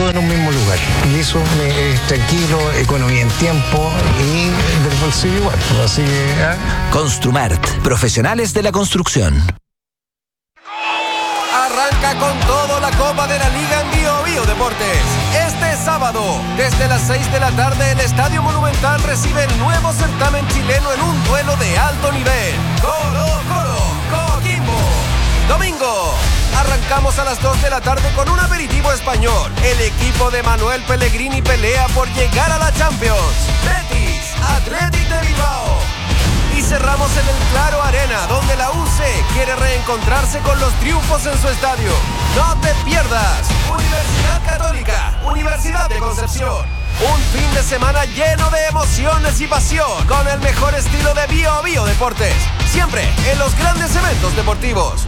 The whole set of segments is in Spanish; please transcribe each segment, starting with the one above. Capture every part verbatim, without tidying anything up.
todo en un mismo lugar. Y eso me, es tranquilo, economía en tiempo y del bolsillo igual. Así que, ¿eh? Construmart, profesionales de la construcción. Arranca con todo la Copa de la Liga en Bio Bio Deportes. Este sábado, desde las seis de la tarde, el Estadio Monumental recibe el nuevo certamen chileno en un duelo de alto nivel. Colo Colo, Coquimbo. Domingo, arrancamos a las dos de la tarde con un aperitivo español. El equipo de Manuel Pellegrini pelea por llegar a la Champions. Betis, Athletic de Bilbao. Y cerramos en el Claro Arena, donde la U C quiere reencontrarse con los triunfos en su estadio. No te pierdas. Universidad Católica, Universidad de Concepción. Un fin de semana lleno de emociones y pasión, con el mejor estilo de Bio Bio Deportes. Siempre en los grandes eventos deportivos.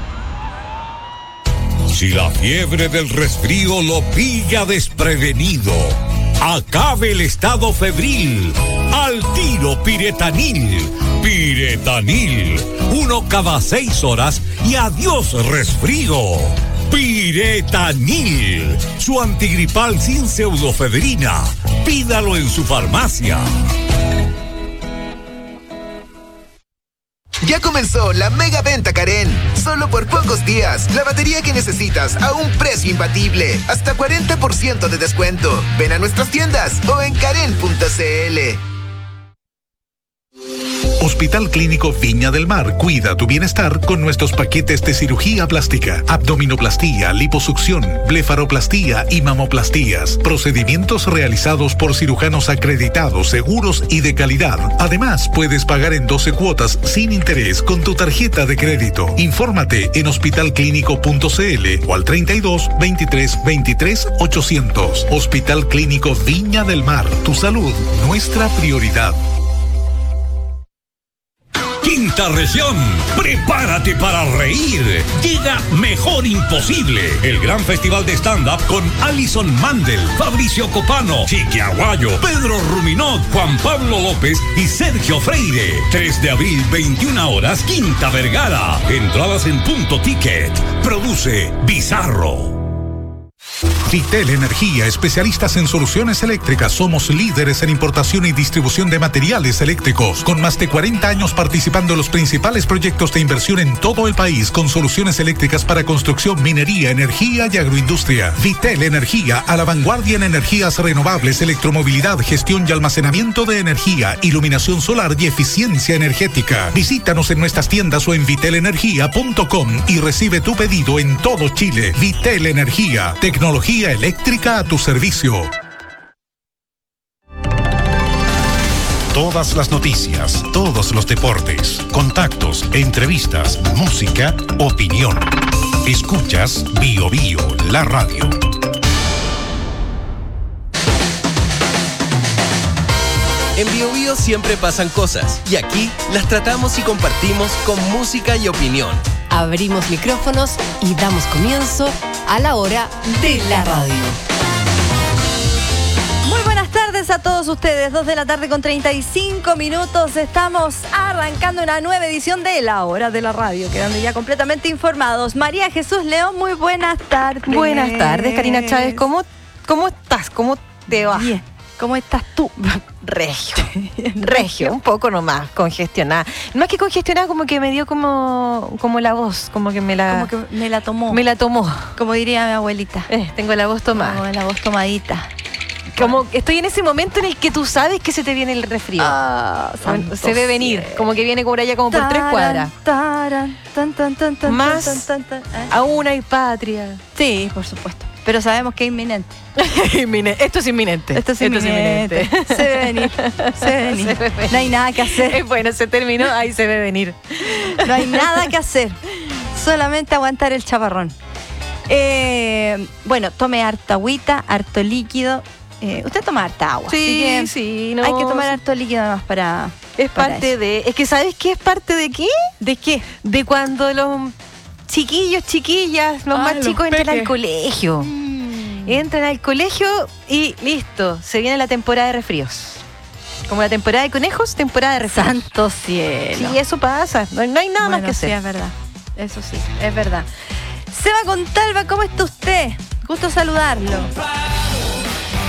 Si la fiebre del resfrío lo pilla desprevenido, acabe el estado febril. Al tiro Piretanil. Piretanil. Uno cada seis horas y adiós resfrío. Piretanil. Su antigripal sin pseudofebrina. Pídalo en su farmacia. Ya comenzó la mega venta Karen. Solo por pocos días, la batería que necesitas a un precio imbatible. Hasta cuarenta por ciento de descuento. Ven a nuestras tiendas o en karen punto c l. Hospital Clínico Viña del Mar cuida tu bienestar con nuestros paquetes de cirugía plástica, abdominoplastía, liposucción, blefaroplastía y mamoplastías. Procedimientos realizados por cirujanos acreditados, seguros y de calidad. Además, puedes pagar en doce cuotas sin interés con tu tarjeta de crédito. Infórmate en hospital clínico punto c l o al treinta y dos, veintitrés, veintitrés, ochocientos. Hospital Clínico Viña del Mar. Tu salud, nuestra prioridad. Quinta región, prepárate para reír. Llega Mejor Imposible, el gran festival de stand-up con Alison Mandel, Fabricio Copano, Chiqui Aguayo, Pedro Ruminot, Juan Pablo López y Sergio Freire. tres de abril, veintiuna horas, Quinta Vergara. Entradas en Punto Ticket. Produce Bizarro. Vitel Energía, especialistas en soluciones eléctricas. Somos líderes en importación y distribución de materiales eléctricos, con más de cuarenta años participando en los principales proyectos de inversión en todo el país, con soluciones eléctricas para construcción, minería, energía y agroindustria. Vitel Energía, a la vanguardia en energías renovables, electromovilidad, gestión y almacenamiento de energía, iluminación solar y eficiencia energética. Visítanos en nuestras tiendas o en vitel energía punto com y recibe tu pedido en todo Chile. Vitel Energía, tecnología eléctrica a tu servicio. Todas las noticias, todos los deportes, contactos, entrevistas, música, opinión. Escuchas Bio Bio, la radio. En Bio Bio siempre pasan cosas y aquí las tratamos y compartimos con música y opinión. Abrimos micrófonos y damos comienzo a la hora de la radio. Muy buenas tardes a todos ustedes. dos de la tarde con treinta y cinco minutos. Estamos arrancando una nueva edición de La Hora de la Radio, quedando ya completamente informados. María Jesús León, muy buenas tardes. Buenas tardes, Karina Chávez. ¿Cómo, cómo estás? ¿Cómo te va? Bien. ¿Cómo estás tú? Regio, regio, un poco nomás, congestionada. Más que congestionada, como que me dio como, como la voz, como que me la... Como que me la tomó. Me la tomó. Como diría mi abuelita. Eh, tengo la voz tomada. Como la voz tomadita. Como estoy en ese momento en el que tú sabes que se te viene el resfrío. Ah, se ve venir, como que viene por allá como por tres cuadras. Taran, tan, tan, tan, tan, Más tan, tan, tan, tan, ¿eh? aún hay patria. Sí, por supuesto. Pero sabemos que es inminente. Esto es inminente. Esto es inminente. Esto es inminente. Se ve venir. Se ve venir. Se ve venir. No hay nada que hacer. Bueno, se terminó, ahí se ve venir. No hay nada que hacer. Solamente aguantar el chaparrón. Eh, bueno, tome harta agüita, harto líquido. Eh, usted toma harta agua. Sí, así que sí. No, hay que tomar harto líquido además para... Es para parte eso. de... Es que ¿sabes qué es parte de qué? ¿De qué? De cuando los chiquillos, chiquillas, los Ah, más los chicos entran peques. al colegio. Mm. Entran al colegio y listo, se viene la temporada de resfríos. Como la temporada de conejos, temporada de resfríos. Santo cielo. Sí, eso pasa. No, no hay nada Bueno, más que hacer. Sí, es verdad. Eso sí, es verdad. Seba Contalva, ¿cómo está usted? Gusto saludarlo.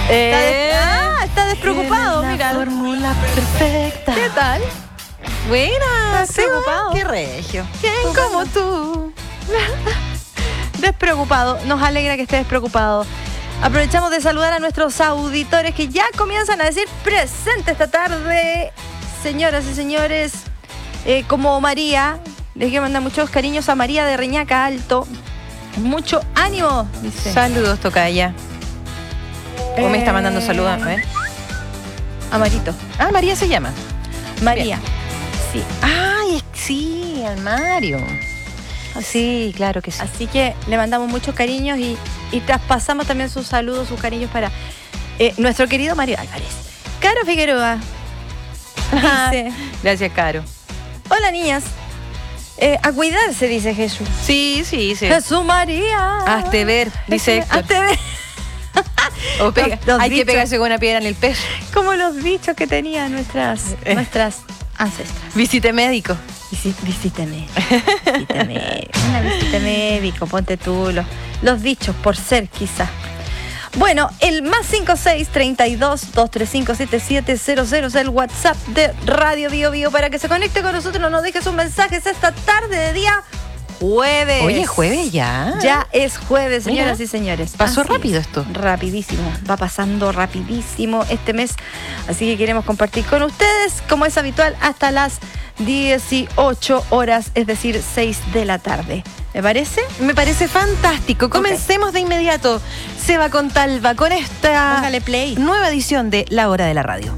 Eh, Está, des- ah, está despreocupado, Tienes la mira. fórmula perfecta. ¿Qué tal? Buena, ¿Estás preocupado? Qué regio. ¿Quién como tú? Despreocupado. Nos alegra que esté despreocupado. Aprovechamos de saludar a nuestros auditores que ya comienzan a decir presente esta tarde. Señoras y señores, eh, como María, les quiero mandar muchos cariños a María de Reñaca Alto. Mucho ánimo, dice. Saludos, tocaya. ¿O me está mandando Eh, saludos? A ver. A Marito. Ah, María se llama. María. Sí. Ay, es- sí, al Mario. Sí, claro que sí. Así que le mandamos muchos cariños y, y traspasamos también sus saludos, sus cariños para eh, nuestro querido Mario Álvarez. Caro Figueroa dice: Gracias, Caro. hola niñas, eh, a cuidarse, dice Jesús. Sí, sí, sí. Jesús María. Hazte ver, dice Héctor. Hazte ver. O pega- Los- los hay que dichos. pegarse con una piedra en el pecho. Como los dichos que tenían nuestras, Eh. nuestras ancestras. Visite médico. Visi- Visíteme. Visíteme. Una visita médico, ponte tú los, los dichos por ser, quizá. Bueno, el más cinco seis, treinta y dos, doscientos treinta y cinco, setenta y siete cero cero es el WhatsApp de Radio Bio Bio para que se conecte con nosotros, nos deje sus mensajes esta tarde de día jueves. Oye, jueves ya. Ya es jueves, señoras Mira, y señores. pasó Así rápido es. esto. Rapidísimo, va pasando rapidísimo este mes. Así que queremos compartir con ustedes, como es habitual, hasta las dieciocho horas, es decir, seis de la tarde. ¿Me parece? Me parece fantástico. Comencemos de inmediato. Seba Contalva con esta Póngale play. nueva edición de La Hora de la Radio.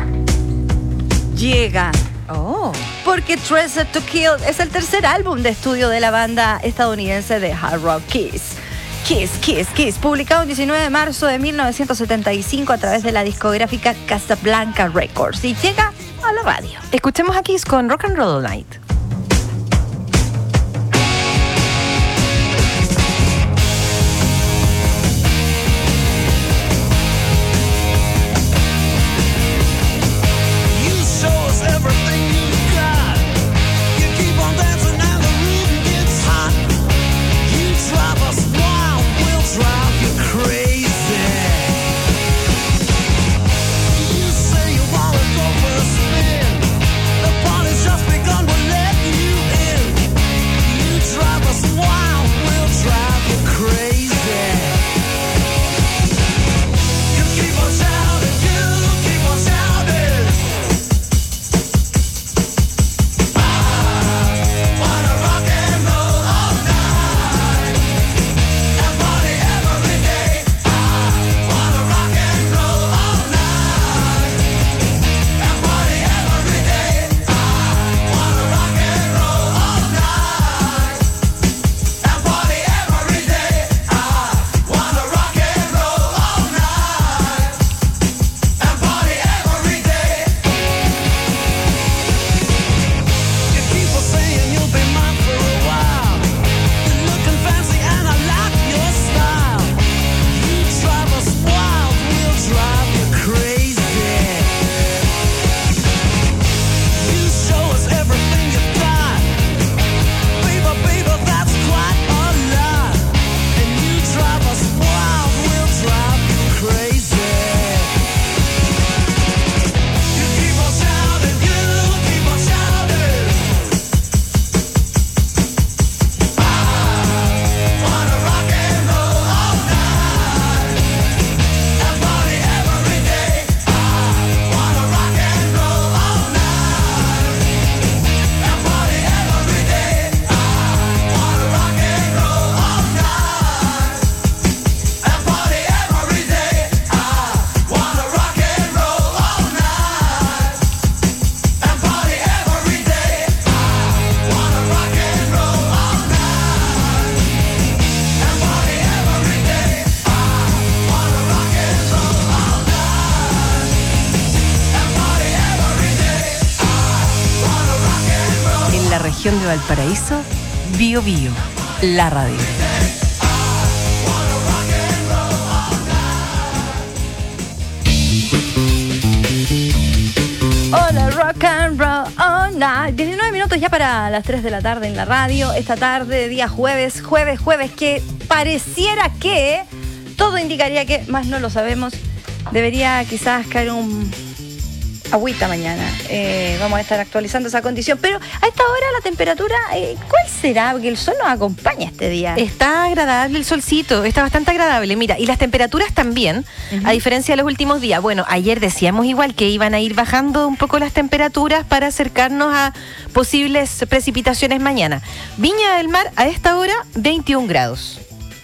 Llega. Oh. Porque Treasure to Kill es el tercer álbum de estudio de la banda estadounidense de hard rock Kiss. Kiss, Kiss, Kiss, publicado el diecinueve de marzo de mil novecientos setenta y cinco a través de la discográfica Casablanca Records y llega a la radio. Escuchemos a Kiss con Rock and Roll Night. Región de Valparaíso, Bio Bio, la radio. Hola, rock and roll all night. diecinueve minutos ya para las tres de la tarde en la radio. Esta tarde, día jueves, jueves, jueves, que pareciera que, todo indicaría que, más no lo sabemos, debería quizás caer un agüita mañana. Eh, vamos a estar actualizando esa condición. Pero a esta hora la temperatura, eh, ¿cuál será? Porque el sol nos acompaña este día. Está agradable el solcito, está bastante agradable. Mira, y las temperaturas también, uh-huh. a diferencia de los últimos días. Bueno, ayer decíamos igual que iban a ir bajando un poco las temperaturas para acercarnos a posibles precipitaciones mañana. Viña del Mar a esta hora, veintiún grados.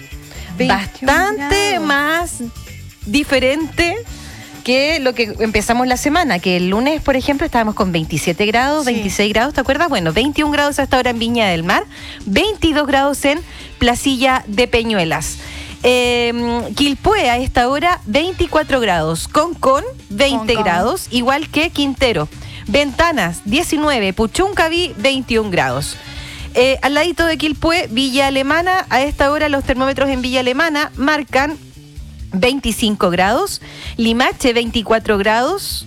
Bastante grados. Más diferente que lo que empezamos la semana, que el lunes, por ejemplo, estábamos con veintisiete grados, sí. veintiséis grados, ¿te acuerdas? Bueno, veintiún grados hasta ahora en Viña del Mar, veintidós grados en Placilla de Peñuelas. Eh, Quilpué a esta hora, veinticuatro grados, Concón, veinte Concón. grados, igual que Quintero. Ventanas, diecinueve, Puchuncaví, veintiún grados. Eh, al ladito de Quilpué, Villa Alemana, a esta hora los termómetros en Villa Alemana marcan veinticinco grados, Limache veinticuatro grados,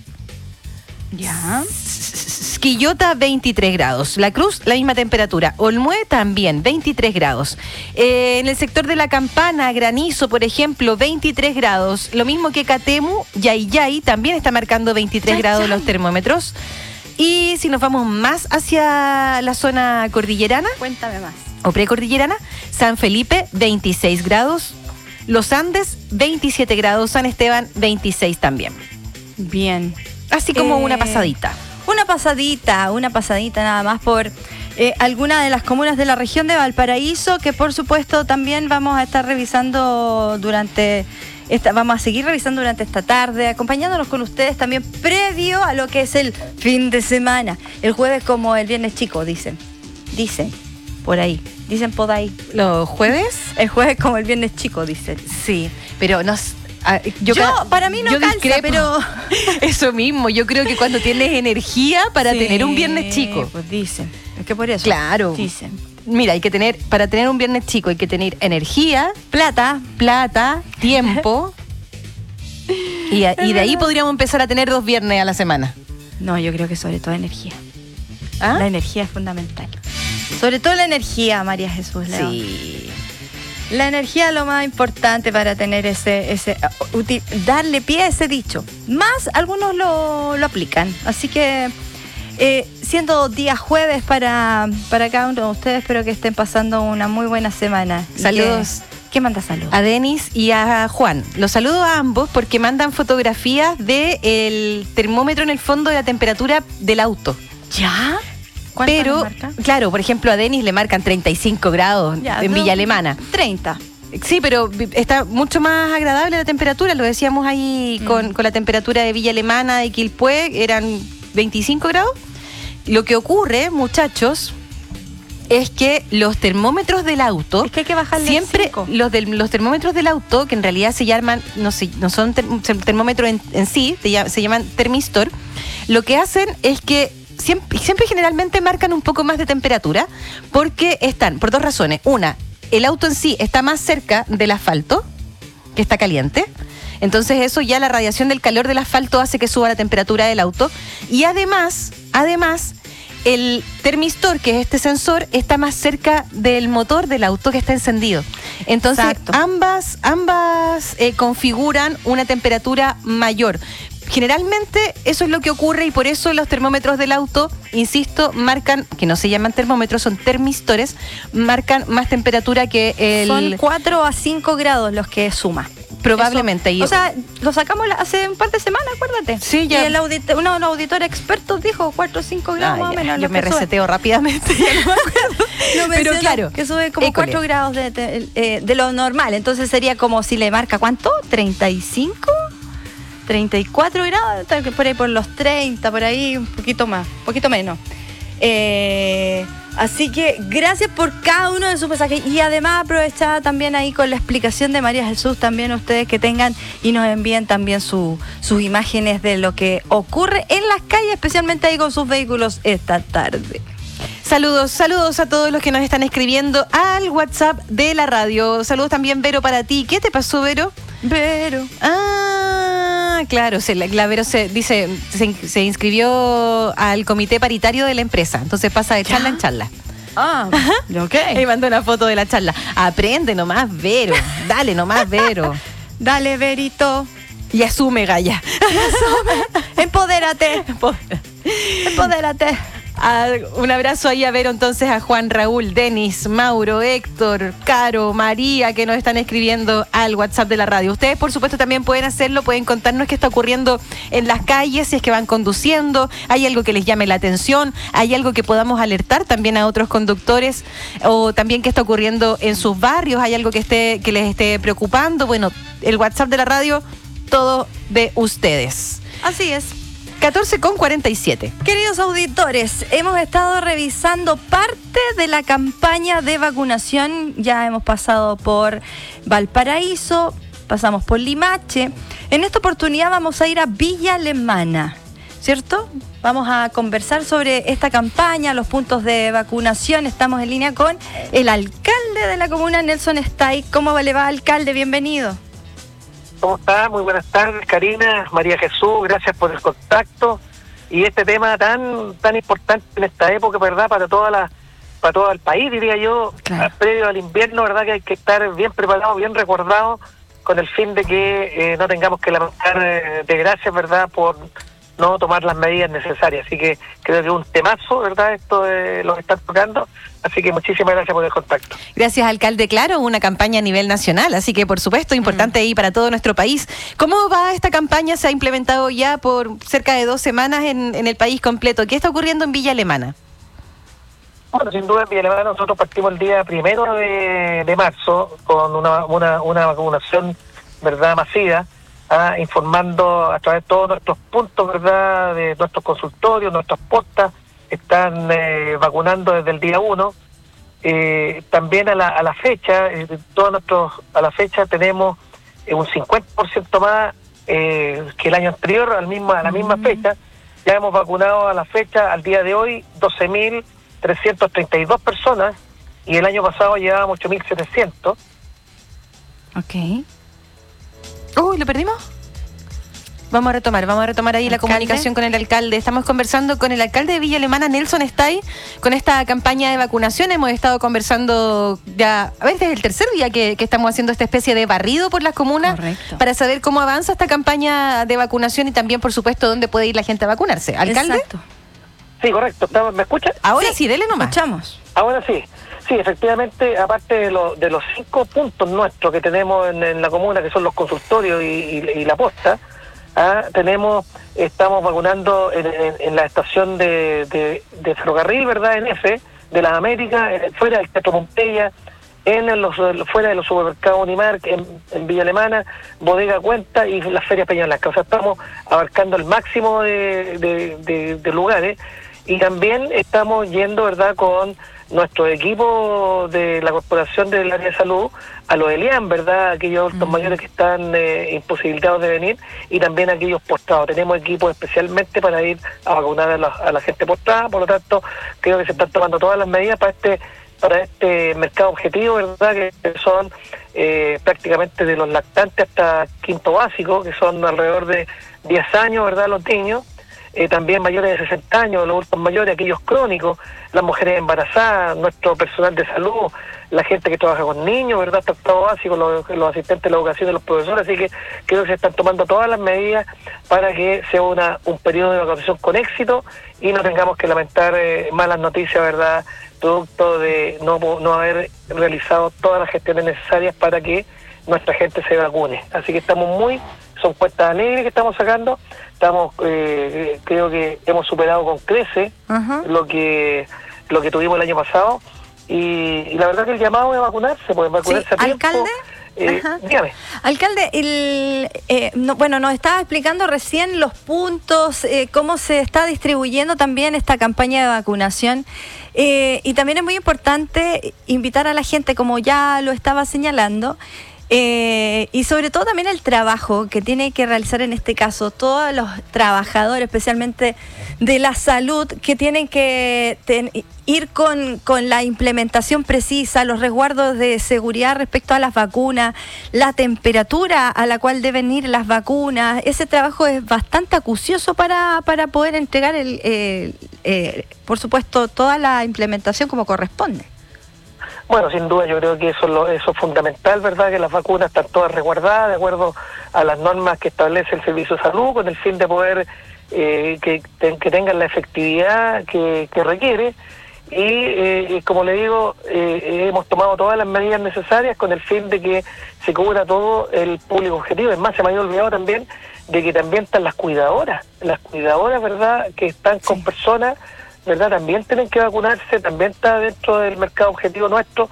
ya. Quillota veintitrés grados, La Cruz la misma temperatura, Olmué también veintitrés grados, eh, en el sector de La Campana, Granizo por ejemplo veintitrés grados, lo mismo que Catemu, Yayay también está marcando veintitrés Yay, grados Yay. Los termómetros. Y si nos vamos más hacia la zona cordillerana, cuéntame más, o precordillerana, San Felipe veintiséis grados, Los Andes, veintisiete grados, San Esteban, veintiséis también. Bien. Así como eh, una pasadita. Una pasadita, una pasadita nada más por eh, alguna de las comunas de la región de Valparaíso, que por supuesto también vamos a estar revisando durante... Esta, vamos a seguir revisando durante esta tarde, acompañándonos con ustedes también previo a lo que es el fin de semana. El jueves como el viernes chico, dicen. Dicen, por ahí. Dicen por ahí. ¿Los jueves? El jueves como el viernes chico, dicen. Sí, pero nos... Yo, yo cada, para mí no calza, discrepo. Pero... Eso mismo, yo creo que cuando tienes energía para sí, tener un viernes chico. Pues dicen, es que por eso. Claro. Dicen. Mira, hay que tener, para tener un viernes chico hay que tener energía, plata, plata, tiempo. y, a, y de ahí podríamos empezar a tener dos viernes a la semana. No, yo creo que sobre todo energía. ¿Ah? La energía es fundamental. Sobre todo la energía, María Jesús León. Sí. La energía es lo más importante para tener ese, ese util, darle pie a ese dicho. Más algunos lo, lo aplican. Así que, eh, siendo día jueves para, para cada uno de ustedes, espero que estén pasando una muy buena semana. Saludos. ¿Qué manda saludos? A Denis y a Juan. Los saludo a ambos porque mandan fotografías del termómetro en el fondo de la temperatura del auto. ¿Ya? Pero, claro, por ejemplo, a Denis le marcan treinta y cinco grados ya, en Villa Alemana. treinta. Sí, pero está mucho más agradable la temperatura, lo decíamos ahí mm. con, con la temperatura de Villa Alemana, de Quilpué, eran veinticinco grados. Lo que ocurre, muchachos, es que los termómetros del auto, es que hay que bajarle siempre los, del, los termómetros del auto, que en realidad se llaman, no, sé, no son ter, termómetros en, en sí, se llaman termistor, lo que hacen es que Siempre, siempre generalmente marcan un poco más de temperatura porque están, por dos razones. Una, el auto en sí está más cerca del asfalto, que está caliente. Entonces eso ya la radiación del calor del asfalto hace que suba la temperatura del auto. Y además, además, el termistor, que es este sensor, está más cerca del motor del auto que está encendido. Entonces Exacto. ambas, ambas eh, configuran una temperatura mayor. Generalmente eso es lo que ocurre y por eso los termómetros del auto, insisto, marcan, que no se llaman termómetros, son termistores, marcan más temperatura que el... Son cuatro a cinco grados los que suma. Probablemente. Eso, o sea, lo sacamos hace un par de semanas, acuérdate. Sí, ya. Y el auditor, uno de los auditores expertos dijo cuatro o cinco grados ah, más o menos. Yo me reseteo sube. rápidamente, ya no me acuerdo. No Pero claro. Que sube como cuatro grados de, de, eh, de lo normal. Entonces sería como si le marca, ¿cuánto? ¿treinta y cinco? treinta y cuatro grados, por ahí por los treinta, por ahí un poquito más, un poquito menos. Eh, así que gracias por cada uno de sus mensajes y además aprovechar también ahí con la explicación de María Jesús, también ustedes que tengan y nos envíen también su, sus imágenes de lo que ocurre en las calles, especialmente ahí con sus vehículos esta tarde. Saludos, saludos a todos los que nos están escribiendo al WhatsApp de la radio. Saludos también, Vero, para ti. ¿Qué te pasó, Vero? Vero. Ah, claro, se, la, la Vero se dice se, se inscribió al comité paritario de la empresa, entonces pasa de charla ¿Ya? en charla. Ah, ok. Y mandó una foto de la charla. Aprende nomás, Vero. Dale nomás, Vero. Dale, Verito. Y asume, Gaya. Y asume. Empodérate. Empodérate. Ah, un abrazo ahí a ver entonces a Juan, Raúl, Denis, Mauro, Héctor, Caro, María, que nos están escribiendo al WhatsApp de la radio. Ustedes, por supuesto, también pueden hacerlo, pueden contarnos qué está ocurriendo en las calles, si es que van conduciendo, hay algo que les llame la atención, hay algo que podamos alertar también a otros conductores, o también qué está ocurriendo en sus barrios, hay algo que esté que les esté preocupando. Bueno, el WhatsApp de la radio, todo de ustedes. Así es. catorce con cuarenta y siete. Queridos auditores, hemos estado revisando parte de la campaña de vacunación. Ya hemos pasado por Valparaíso, pasamos por Limache. En esta oportunidad vamos a ir a Villa Alemana, ¿cierto? Vamos a conversar sobre esta campaña, los puntos de vacunación. Estamos en línea con el alcalde de la comuna, Nelson Stay. ¿Cómo le va, alcalde? Bienvenido. ¿Cómo está? Muy buenas tardes, Karina, María Jesús, gracias por el contacto y este tema tan tan importante en esta época, ¿verdad? Para toda la para todo el país, diría yo, claro. Previo al invierno, ¿verdad? Que hay que estar bien preparado, bien recordado, con el fin de que eh, no tengamos que lamentar eh, desgracias, ¿verdad? Por no tomar las medidas necesarias. Así que creo que es un temazo, ¿verdad? Esto de lo que están tocando. Así que muchísimas gracias por el contacto. Gracias, alcalde. Claro, una campaña a nivel nacional, así que por supuesto importante ahí para todo nuestro país. ¿Cómo va esta campaña? Se ha implementado ya por cerca de dos semanas en, en el país completo. ¿Qué está ocurriendo en Villa Alemana? Bueno, sin duda en Villa Alemana nosotros partimos el día primero de, de marzo con una, una, una vacunación, ¿verdad?, masiva, ah, informando a través de todos nuestros puntos, ¿verdad?, de nuestros consultorios, nuestras postas. Están eh, vacunando desde el día uno. Eh, también a la, a la fecha, eh, todos nuestros, a la fecha tenemos eh, un cincuenta por ciento más eh, que el año anterior, al mismo, a la misma fecha. Ya hemos vacunado a la fecha, al día de hoy, doce mil trescientas treinta y dos personas, y el año pasado llevábamos ocho mil setecientos. Ok. Uy, ¿lo perdimos? Vamos a retomar, vamos a retomar ahí ¿Alcalde? La comunicación con el alcalde. Estamos conversando con el alcalde de Villa Alemana, Nelson Stay, con esta campaña de vacunación. Hemos estado conversando ya, a ver, desde el tercer día que, que estamos haciendo esta especie de barrido por las comunas. Correcto. Para saber cómo avanza esta campaña de vacunación y también, por supuesto, dónde puede ir la gente a vacunarse. ¿Alcalde? Exacto. Sí, correcto. ¿Me escuchan? Ahora sí, sí dele nomás. Escuchamos. Ahora sí. Sí, efectivamente, aparte de, lo, de los cinco puntos nuestros que tenemos en, en la comuna, que son los consultorios y, y, y la posta, ah, tenemos, estamos vacunando en, en, en la estación de, de, de ferrocarril, ¿verdad?, en F, de las Américas, en, fuera del Teatro Pompeya, en los, fuera de los supermercados Unimark, en, en Villa Alemana, Bodega Cuenta y las ferias Peñalasca. O sea, estamos abarcando el máximo de, de, de, de lugares, y también estamos yendo, ¿verdad?, con nuestro equipo de la Corporación del Área de Salud a los ELIAN, ¿verdad?, aquellos adultos uh-huh. mayores que están eh, imposibilitados de venir, y también aquellos postrados. Tenemos equipos especialmente para ir a vacunar a la, a la gente postrada. Por lo tanto, creo que se están tomando todas las medidas para este para este mercado objetivo, ¿verdad?, que son eh, prácticamente de los lactantes hasta quinto básico, que son alrededor de diez años, ¿verdad?, los niños. Eh, también mayores de sesenta años, los adultos mayores, aquellos crónicos, las mujeres embarazadas, nuestro personal de salud, la gente que trabaja con niños, ¿verdad?, hasta octavo básico, los, los asistentes de la educación, de los profesores. Así que creo que se están tomando todas las medidas para que sea una un periodo de vacunación con éxito y no tengamos que lamentar eh, malas noticias, ¿verdad?, producto de no, no haber realizado todas las gestiones necesarias para que nuestra gente se vacune. Así que estamos muy, son cuentas alegres que estamos sacando. Estamos, eh, creo que hemos superado con creces uh-huh. lo que lo que tuvimos el año pasado, y, y la verdad que el llamado es vacunarse, pueden vacunarse sí, a tiempo. ¿Alcalde? Eh, dígame. Alcalde, el, eh, no, bueno, nos estaba explicando recién los puntos, eh, cómo se está distribuyendo también esta campaña de vacunación, eh, y también es muy importante invitar a la gente, como ya lo estaba señalando, Eh, y sobre todo también el trabajo que tiene que realizar en este caso todos los trabajadores, especialmente de la salud, que tienen que ten, ir con, con la implementación precisa, los resguardos de seguridad respecto a las vacunas, la temperatura a la cual deben ir las vacunas. Ese trabajo es bastante acucioso para, para poder entregar, el, eh, eh, por supuesto, toda la implementación como corresponde. Bueno, sin duda yo creo que eso es, lo, eso es fundamental, ¿verdad? Que las vacunas están todas resguardadas de acuerdo a las normas que establece el Servicio de Salud, con el fin de poder eh, que, que tengan la efectividad que, que requiere. Y eh, como le digo, eh, hemos tomado todas las medidas necesarias con el fin de que se cubra todo el público objetivo. Es más, se me había olvidado también de que también están las cuidadoras, las cuidadoras, ¿verdad?, que están con sí. personas, ¿verdad?, también tienen que vacunarse, también está dentro del mercado objetivo nuestro,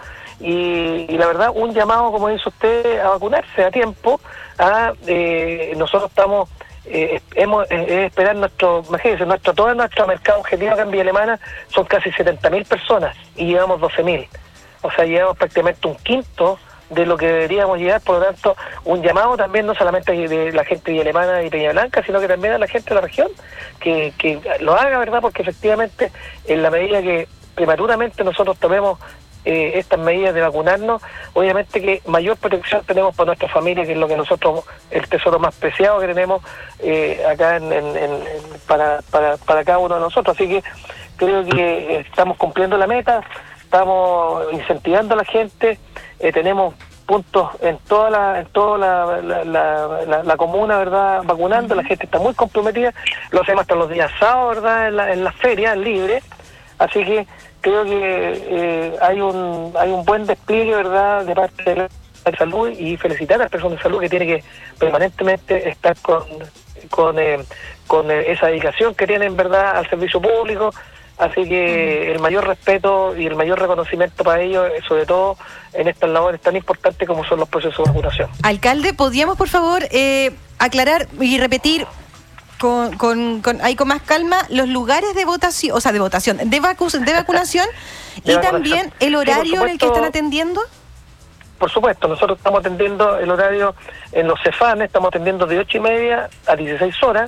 y, y la verdad, un llamado, como dice usted, a vacunarse a tiempo. A, eh, nosotros estamos, eh, hemos eh, esperar nuestro, imagínense, nuestro, todo nuestro mercado objetivo acá en Villa Alemana son casi setenta mil personas, y llevamos doce mil, o sea, llevamos prácticamente un quinto de lo que deberíamos llegar. Por lo tanto, un llamado también no solamente de la gente de Villa Alemana y Peña Blanca, sino que también a la gente de la región, que, que lo haga, ¿verdad? Porque efectivamente, en la medida que prematuramente nosotros tomemos eh, estas medidas de vacunarnos, obviamente que mayor protección tenemos para nuestra familia, que es lo que nosotros, el tesoro más preciado que tenemos eh, acá en, en, en, para, para, para cada uno de nosotros. Así que creo que estamos cumpliendo la meta, estamos incentivando a la gente. Eh, tenemos puntos en toda la en toda la, la, la, la, la comuna, ¿verdad?, vacunando. La gente está muy comprometida, lo hacemos hasta los días sábados, ¿verdad?, en, la, en las ferias libres. Así que creo que eh, hay un hay un buen despliegue, ¿verdad?, de parte de la salud, y felicitar a las personas de salud que tienen que permanentemente estar con con, eh, con eh, esa dedicación que tienen, ¿verdad?, al servicio público. Así que el mayor respeto y el mayor reconocimiento para ellos, sobre todo en estas labores tan importantes como son los procesos de vacunación. Alcalde, ¿podríamos por favor eh, aclarar y repetir con, con, con, ahí con más calma los lugares de votación, o sea, de votación, de, vacu de vacunación y de también vacunación. El horario sí, supuesto, en el que están atendiendo? Por supuesto, nosotros estamos atendiendo el horario en los CEFAN, estamos atendiendo de ocho y media a dieciséis horas.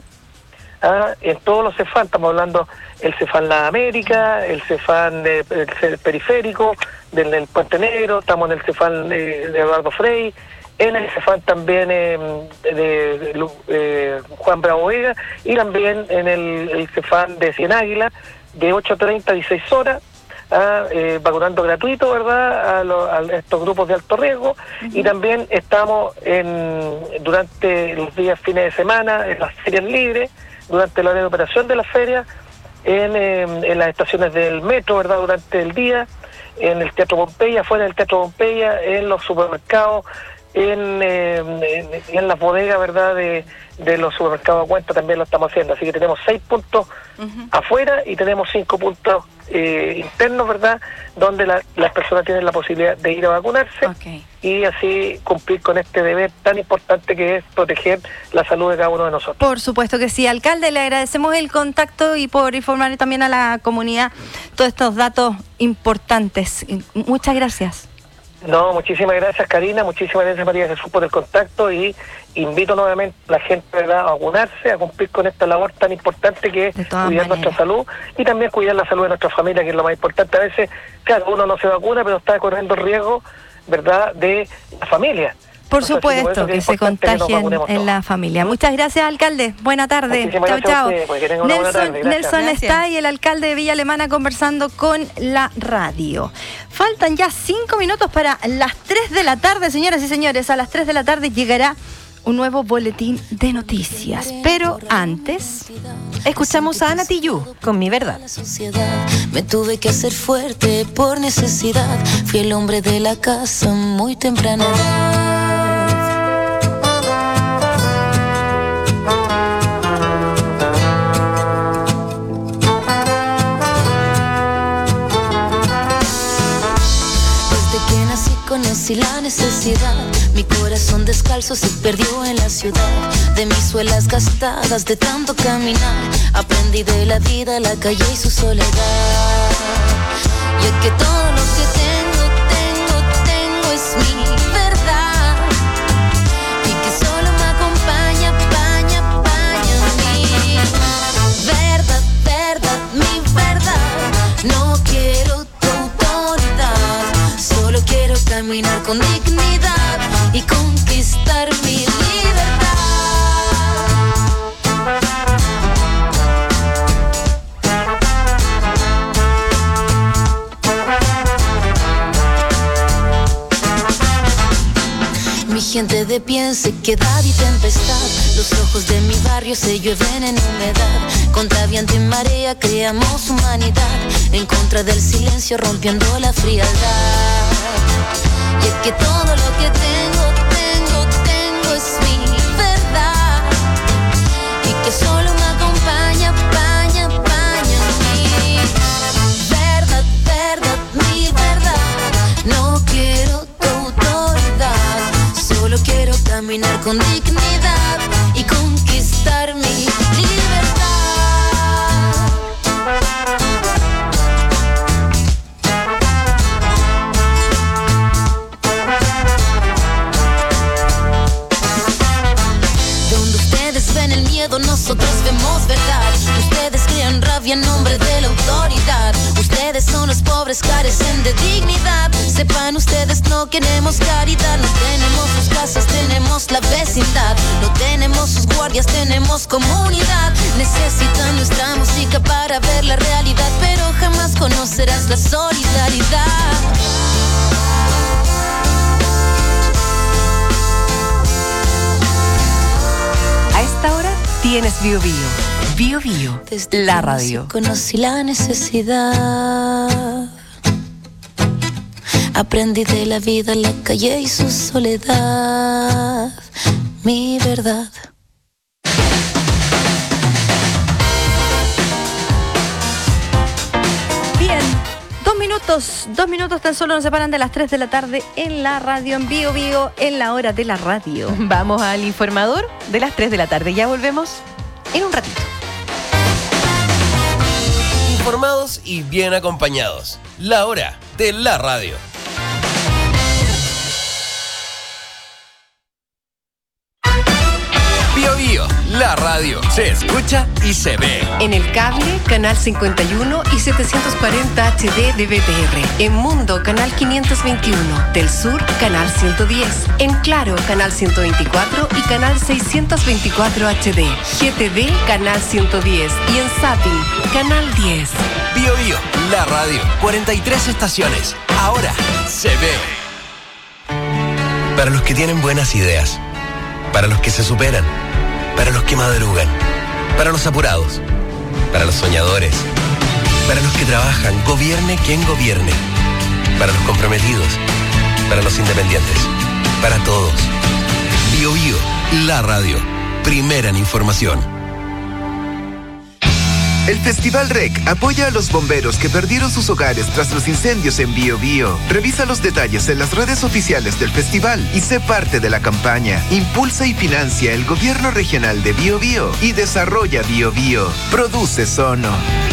Ah, en todos los CEFAN, estamos hablando el CEFAN La América, el CEFAN de, el periférico del, del Puente Negro, estamos en el CEFAN de, de Eduardo Frei, en el CEFAN también eh, de, de, de eh, Juan Bravo Vega, y también en el, el CEFAN de Cien Águila, de ocho treinta a dieciséis horas, ah, eh, vacunando gratuito, ¿verdad?, a, lo, a estos grupos de alto riesgo. Uh-huh. Y también estamos en durante los días fines de semana en las ferias libres, durante la hora de operación de la feria, en, eh, en las estaciones del metro, ¿verdad?, durante el día, en el Teatro Pompeya, fuera del Teatro Pompeya, en los supermercados, en, eh, en, en las bodegas, ¿verdad?, de, de los supermercados a cuenta también lo estamos haciendo. Así que tenemos seis puntos uh-huh. afuera y tenemos cinco puntos eh, internos, ¿verdad?, donde la, las personas tienen la posibilidad de ir a vacunarse. Okay. Y así cumplir con este deber tan importante que es proteger la salud de cada uno de nosotros. Por supuesto que sí, alcalde, le agradecemos el contacto y por informar también a la comunidad todos estos datos importantes. Muchas gracias. No, muchísimas gracias, Karina, muchísimas gracias, María Jesús, por el contacto, y invito nuevamente a la gente, ¿verdad?, a vacunarse, a cumplir con esta labor tan importante que es cuidar maneras. nuestra salud y también cuidar la salud de nuestra familia, que es lo más importante. A veces, claro, uno no se vacuna, pero está corriendo riesgo, ¿verdad?, de la familia. Por Entonces, supuesto, que, que se contagien en todos. La familia. Muchas gracias, alcalde. Buena tarde. Chao, chao. Nelson, Nelson está y el alcalde de Villa Alemana conversando con la radio. Faltan ya cinco minutos para las tres de la tarde, señoras y señores. A las tres de la tarde llegará un nuevo boletín de noticias. Pero antes, escuchamos a Ana Tijoux con Mi Verdad. Me tuve que hacer fuerte por necesidad. Fui el hombre de la casa muy temprana. Conocí la necesidad, mi corazón descalzo se perdió en la ciudad. De mis suelas gastadas de tanto caminar, aprendí de la vida, la calle y su soledad. Y es que todo lo que tengo, tengo, tengo es mi verdad. Y que solo me acompaña, paña, paña mi verdad, verdad, mi verdad. No quiero tu autoridad, solo quiero caminar con dignidad y conquistar mi libertad. mantente de pie en sequedad y tempestad. Los ojos de mi barrio se llueven en humedad. Contra viento y marea creamos humanidad. En contra del silencio rompiendo la frialdad. Y es que todo lo que tengo, tengo, tengo es mi verdad. Y que solo me acompaña, paña, paña mi verdad, verdad, mi verdad. No quiero tu autoridad, solo quiero caminar con dignidad y conquistar mi libertad. Nosotros vemos verdad. Ustedes crean rabia en nombre de la autoridad. Ustedes son los pobres, carecen de dignidad. Sepan ustedes, no queremos caridad. No tenemos sus casas, tenemos la vecindad. No tenemos sus guardias, tenemos comunidad. Necesitan nuestra música para ver la realidad, pero jamás conocerás la solidaridad. A esta hora tienes Bio Bio. Bio Bio, la radio. Conocí la necesidad. Aprendí de la vida, la calle y su soledad. Mi verdad. Bien, dos minutos, dos minutos tan solo nos separan de las tres de la tarde en la radio, en Bio Bio, en la hora de la radio. Vamos al informador de las tres de la tarde. Ya volvemos en un ratito. Informados y bien acompañados. La hora de la radio. Bio Bio, la radio. Se escucha y se ve. En el cable, canal cincuenta y uno y setecientos cuarenta H D de B T R. En Mundo, canal quinientos veintiuno. Del Sur, canal ciento diez. En Claro, canal ciento veinticuatro y canal seiscientos veinticuatro H D. G T V, canal ciento diez. Y en Zapping, canal diez. Bio Bio, la radio. cuarenta y tres estaciones. Ahora se ve. Para los que tienen buenas ideas. Para los que se superan. Para los que madrugan. Para los apurados. Para los soñadores. Para los que trabajan, gobierne quien gobierne. Para los comprometidos. Para los independientes. Para todos. Bio Bio, la radio. Primera en información. El Festival R E C apoya a los bomberos que perdieron sus hogares tras los incendios en Bio Bio. Revisa los detalles en las redes oficiales del festival y sé parte de la campaña. Impulsa y financia el gobierno regional de Bio Bio y desarrolla Bio Bio. Produce Sono.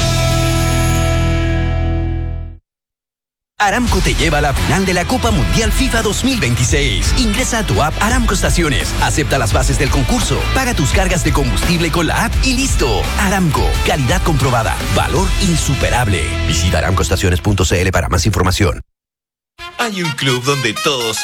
Aramco te lleva a la final de la Copa Mundial FIFA dos mil veintiséis. Ingresa a tu app Aramco Estaciones, acepta las bases del concurso, paga tus cargas de combustible con la app y listo. Aramco, calidad comprobada, valor insuperable. Visita aramco estaciones punto c l para más información. Hay un club donde todos